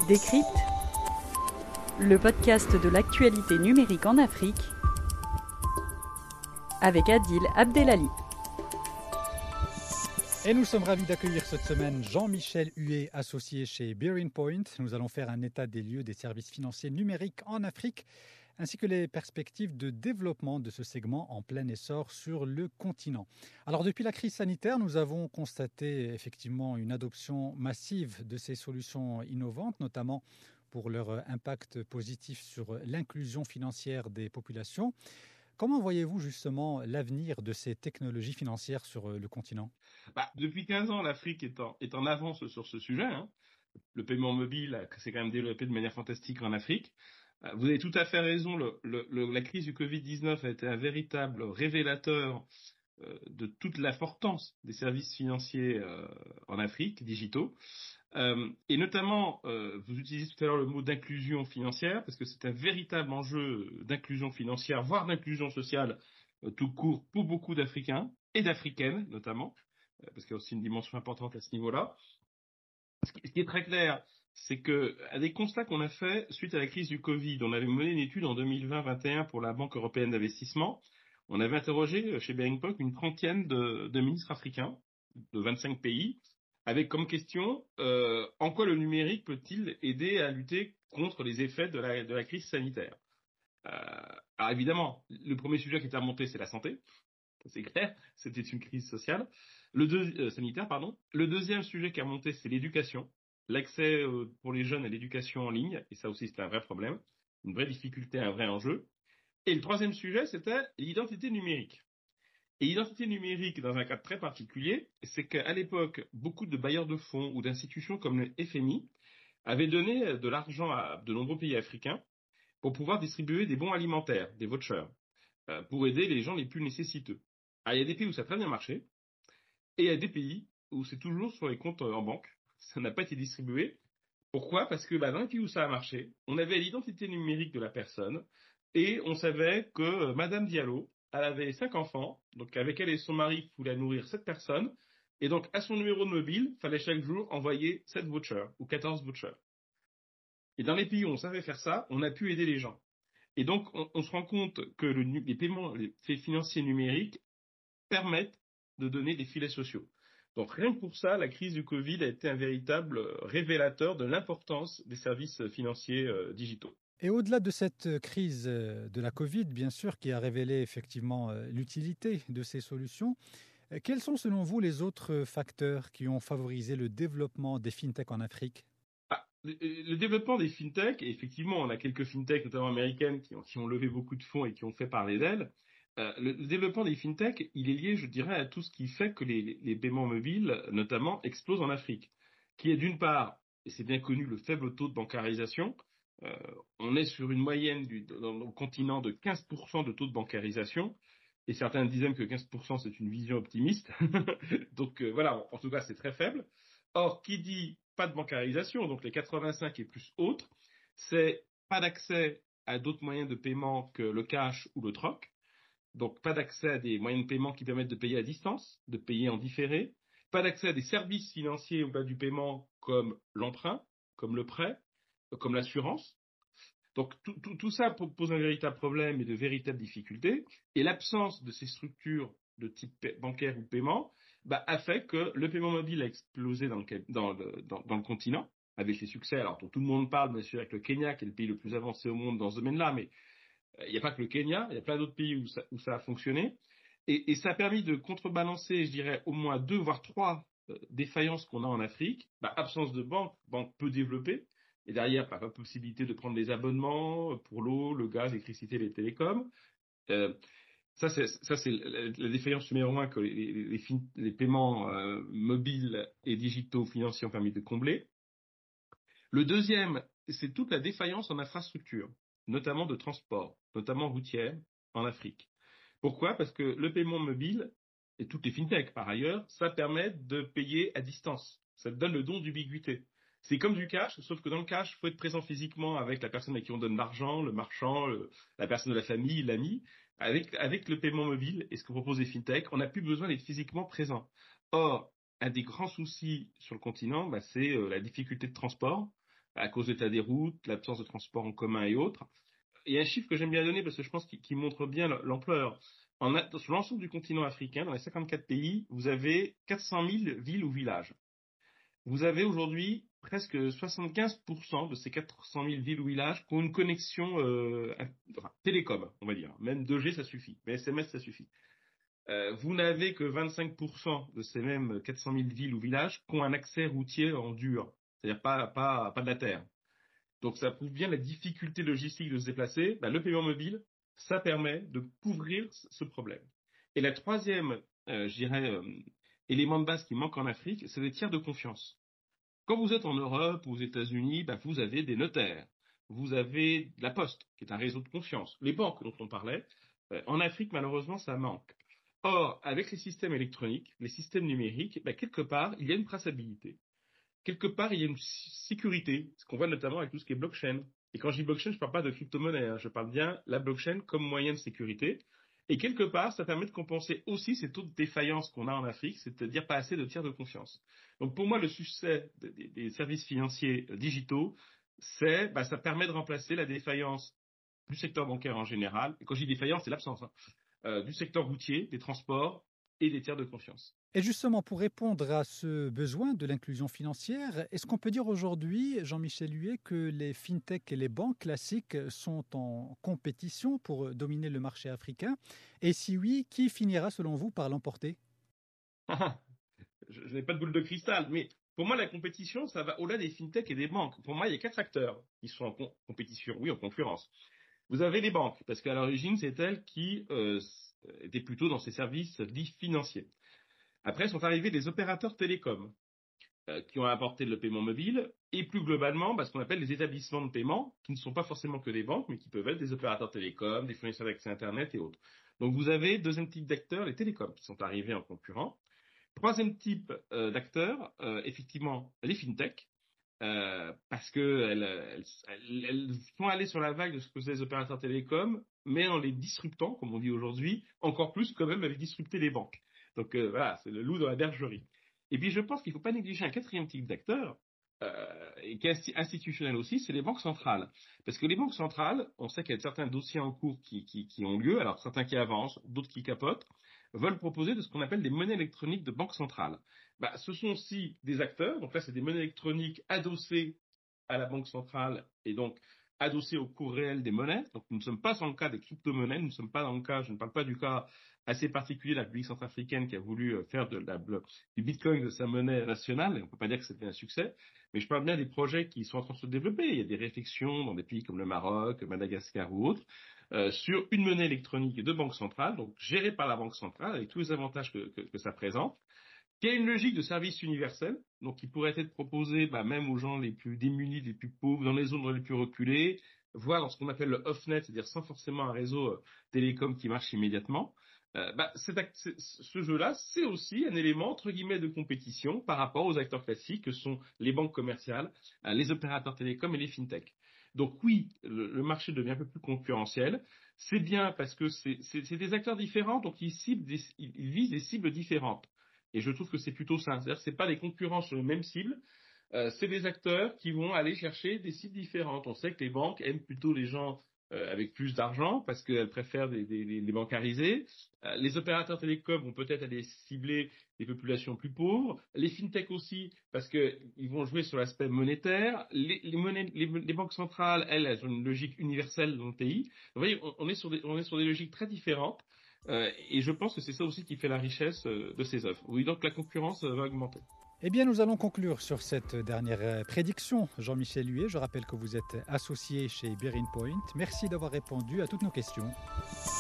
Décrypte, le podcast de l'actualité numérique en Afrique, avec Adil Abdelali. Et nous sommes ravis d'accueillir cette semaine Jean-Michel Huet, associé chez Bearing Point. Nous allons faire un état des lieux des services financiers numériques en Afrique, ainsi que les perspectives de développement de ce segment en plein essor sur le continent. Alors depuis la crise sanitaire, nous avons constaté effectivement une adoption massive de ces solutions innovantes, notamment pour leur impact positif sur l'inclusion financière des populations. Comment voyez-vous justement l'avenir de ces technologies financières sur le continent ? Depuis 15 ans, l'Afrique est en avance sur ce sujet. Le paiement mobile s'est quand même développé de manière fantastique en Afrique. Vous avez tout à fait raison, la crise du Covid-19 a été un véritable révélateur de toute l'importance des services financiers en Afrique, digitaux. Et notamment, vous utilisez tout à l'heure le mot d'inclusion financière, parce que c'est un véritable enjeu d'inclusion financière, voire d'inclusion sociale tout court pour beaucoup d'Africains et d'Africaines notamment, parce qu'il y a aussi une dimension importante à ce niveau-là. Ce qui est très clair, c'est qu'à des constats qu'on a fait suite à la crise du Covid, on avait mené une étude en 2020-2021 pour la Banque européenne d'investissement. On avait interrogé chez Bearing Point une trentaine de ministres africains de 25 pays, avec comme question en quoi le numérique peut-il aider à lutter contre les effets de la crise sanitaire. Alors évidemment, le premier sujet qui était remonté, c'est la santé. C'est clair, c'était une crise sociale. Sanitaire, pardon. Le deuxième sujet qui a remonté, c'est l'éducation. L'accès pour les jeunes à l'éducation en ligne, et ça aussi c'était un vrai problème, une vraie difficulté, un vrai enjeu. Et le troisième sujet, c'était l'identité numérique. Et l'identité numérique, dans un cas très particulier, c'est qu'à l'époque, beaucoup de bailleurs de fonds ou d'institutions comme le FMI avaient donné de l'argent à de nombreux pays africains pour pouvoir distribuer des bons alimentaires, des vouchers, pour aider les gens les plus nécessiteux. Alors, il y a des pays où ça a très bien marché, et il y a des pays où c'est toujours sur les comptes en banque, ça n'a pas été distribué. Pourquoi ? Parce que dans les pays où ça a marché, on avait l'identité numérique de la personne, et on savait que Madame Diallo, elle avait 5 enfants, donc avec elle et son mari voulaient nourrir 7 personnes, et donc à son numéro de mobile, il fallait chaque jour envoyer 7 vouchers, ou 14 vouchers. Et dans les pays où on savait faire ça, on a pu aider les gens. Et donc, on se rend compte que les paiements financiers numériques permettent de donner des filets sociaux. Donc, rien que pour ça, la crise du Covid a été un véritable révélateur de l'importance des services financiers digitaux. Et au-delà de cette crise de la Covid, bien sûr, qui a révélé effectivement l'utilité de ces solutions, quels sont selon vous les autres facteurs qui ont favorisé le développement des fintechs en Afrique ? Le développement des fintechs, et effectivement, on a quelques fintechs, notamment américaines, qui ont levé beaucoup de fonds et qui ont fait parler d'elles. Le développement des fintechs, il est lié, je dirais, à tout ce qui fait que les paiements mobiles, notamment, explosent en Afrique, qui est d'une part, et c'est bien connu, le faible taux de bancarisation. On est sur une moyenne dans le continent de 15% de taux de bancarisation, et certains disaient que 15% c'est une vision optimiste. Donc voilà, en tout cas c'est très faible. Or, qui dit pas de bancarisation, donc les 85 et plus autres, c'est pas d'accès à d'autres moyens de paiement que le cash ou le troc. Donc, pas d'accès à des moyens de paiement qui permettent de payer à distance, de payer en différé. Pas d'accès à des services financiers au-delà du paiement comme l'emprunt, comme le prêt, comme l'assurance. Donc, tout ça pose un véritable problème et de véritables difficultés. Et l'absence de ces structures de type bancaire ou paiement a fait que le paiement mobile a explosé dans le continent, avec les succès, alors dont tout le monde parle, bien sûr, avec le Kenya, qui est le pays le plus avancé au monde dans ce domaine-là, mais il n'y a pas que le Kenya, il y a plein d'autres pays où ça a fonctionné. Et ça a permis de contrebalancer, je dirais, au moins 2 voire 3 défaillances qu'on a en Afrique. Absence de banque peu développée, et derrière, pas possibilité de prendre des abonnements pour l'eau, le gaz, l'électricité, les télécoms. Ça, c'est la défaillance numéro 1 que les paiements mobiles et digitaux financiers ont permis de combler. Le deuxième, c'est toute la défaillance en infrastructure, notamment de transport, notamment routière, en Afrique. Pourquoi ? Parce que le paiement mobile, et toutes les fintechs par ailleurs, ça permet de payer à distance. Ça te donne le don d'ubiquité. C'est comme du cash, sauf que dans le cash, il faut être présent physiquement avec la personne à qui on donne l'argent, le marchand, la personne de la famille, l'ami. Avec le paiement mobile et ce que proposent les fintechs, on n'a plus besoin d'être physiquement présent. Or, un des grands soucis sur le continent, c'est la difficulté de transport. à cause de l'état des routes, l'absence de transport en commun et autres. Il y a un chiffre que j'aime bien donner parce que je pense qu'il montre bien l'ampleur. Sur l'ensemble du continent africain, dans les 54 pays, vous avez 400 000 villes ou villages. Vous avez aujourd'hui presque 75% de ces 400 000 villes ou villages qui ont une connexion télécom, on va dire. Même 2G, ça suffit. Mais SMS, ça suffit. Vous n'avez que 25% de ces mêmes 400 000 villes ou villages qui ont un accès routier en dur, c'est-à-dire pas de la terre. Donc ça prouve bien la difficulté logistique de se déplacer. Le paiement mobile, ça permet de couvrir ce problème. Et la troisième, élément de base qui manque en Afrique, c'est les tiers de confiance. Quand vous êtes en Europe ou aux États-Unis, vous avez des notaires, vous avez la Poste, qui est un réseau de confiance, les banques dont on parlait. En Afrique, malheureusement, ça manque. Or, avec les systèmes électroniques, les systèmes numériques, quelque part, il y a une traçabilité. Quelque part, il y a une sécurité, ce qu'on voit notamment avec tout ce qui est blockchain. Et quand je dis blockchain, je ne parle pas de crypto-monnaie, je parle bien de la blockchain comme moyen de sécurité. Et quelque part, ça permet de compenser aussi ces taux de défaillance qu'on a en Afrique, c'est-à-dire pas assez de tiers de confiance. Donc pour moi, le succès des services financiers digitaux, ça permet de remplacer la défaillance du secteur bancaire en général. Et quand je dis défaillance, c'est l'absence du secteur routier, des transports et des tiers de confiance. Et justement, pour répondre à ce besoin de l'inclusion financière, est-ce qu'on peut dire aujourd'hui, Jean-Michel Huet, que les fintechs et les banques classiques sont en compétition pour dominer le marché africain? Et si oui, qui finira selon vous par l'emporter? Je n'ai pas de boule de cristal, mais pour moi, la compétition, ça va au-delà des fintechs et des banques. Pour moi, il y a 4 acteurs qui sont en compétition, oui, en concurrence. Vous avez les banques, parce qu'à l'origine, c'est elles qui étaient plutôt dans ces services dits financiers. Après, sont arrivés des opérateurs télécoms qui ont apporté le paiement mobile et plus globalement, ce qu'on appelle les établissements de paiement, qui ne sont pas forcément que des banques, mais qui peuvent être des opérateurs télécoms, des fournisseurs d'accès Internet et autres. Donc vous avez deuxième type d'acteurs, les télécoms, qui sont arrivés en concurrent. Troisième type d'acteurs, effectivement, les fintechs, parce qu'elles sont allées sur la vague de ce que faisaient les opérateurs télécoms, mais en les disruptant, comme on dit aujourd'hui, encore plus quand même avec disrupter les banques. Donc voilà, c'est le loup dans la bergerie. Et puis je pense qu'il ne faut pas négliger un quatrième type d'acteurs, et qui est institutionnel aussi, c'est les banques centrales. Parce que les banques centrales, on sait qu'il y a certains dossiers en cours qui ont lieu, alors certains qui avancent, d'autres qui capotent, veulent proposer de ce qu'on appelle des monnaies électroniques de banque centrale. Ce sont aussi des acteurs, donc là c'est des monnaies électroniques adossées à la banque centrale et donc adossées au cours réel des monnaies. Donc nous ne sommes pas dans le cas des crypto-monnaies, nous ne sommes pas dans le cas, je ne parle pas du cas assez particulier de la République centrafricaine qui a voulu faire du Bitcoin de sa monnaie nationale, et on ne peut pas dire que c'était un succès, mais je parle bien des projets qui sont en train de se développer. Il y a des réflexions dans des pays comme le Maroc, Madagascar ou autres, sur une monnaie électronique de banque centrale, donc gérée par la banque centrale, avec tous les avantages que ça présente, qui a une logique de service universel, donc qui pourrait être proposée même aux gens les plus démunis, les plus pauvres, dans les zones les plus reculées, voire dans ce qu'on appelle le off-net, c'est-à-dire sans forcément un réseau télécom qui marche immédiatement. Ce jeu-là, c'est aussi un élément, entre guillemets, de compétition par rapport aux acteurs classiques que sont les banques commerciales, les opérateurs télécoms et les fintechs. Donc oui, le marché devient un peu plus concurrentiel. C'est bien parce que c'est des acteurs différents, donc ils visent des cibles différentes. Et je trouve que c'est plutôt ça. C'est-à-dire que ce n'est pas des concurrents sur les mêmes cibles, c'est des acteurs qui vont aller chercher des cibles différentes. On sait que les banques aiment plutôt les gens avec plus d'argent parce qu'elles préfèrent les bancariser. Les opérateurs télécoms vont peut-être aller cibler des populations plus pauvres. Les fintechs aussi parce qu'ils vont jouer sur l'aspect monétaire. Les banques centrales, elles ont une logique universelle dans le pays. Vous voyez, on est sur des logiques très différentes. Et je pense que c'est ça aussi qui fait la richesse de ces offres. Oui, donc la concurrence va augmenter. Eh bien, nous allons conclure sur cette dernière prédiction. Jean-Michel Huet, je rappelle que vous êtes associé chez BearingPoint. Merci d'avoir répondu à toutes nos questions.